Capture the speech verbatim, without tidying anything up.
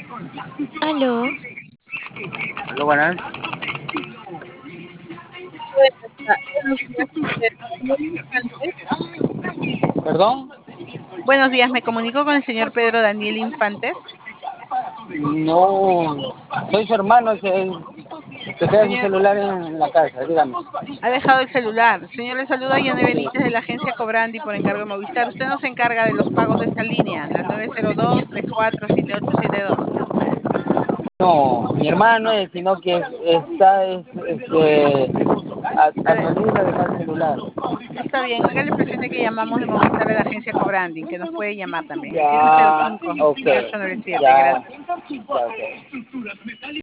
Aló. Aló, buenas. Buenas ta buenos días, señor Daniel Infante. ¿Perdón? Buenos días, me comunico con el señor Pedro Daniel Infantes. No, soy su hermano, se, se queda su Señor, celular en la casa, dígame. ha dejado el celular. Señor, le saluda Yanne Sí. Benítez de la agencia Cobrandi por encargo de Movistar. Usted nos encarga de los pagos de esta línea, la nueve cero dos, tres cuatro, siete ocho siete dos. No, mi hermano es, sino que está es, este, a, A a ver, salir a dejar el celular. está bien, hágale presente que llamamos de Movistar de la agencia Cobrandi, que nos puede llamar también. Siete cero Ya, cinco, ok, seis ocho nueve siete. ya, Gracias. ya, ok.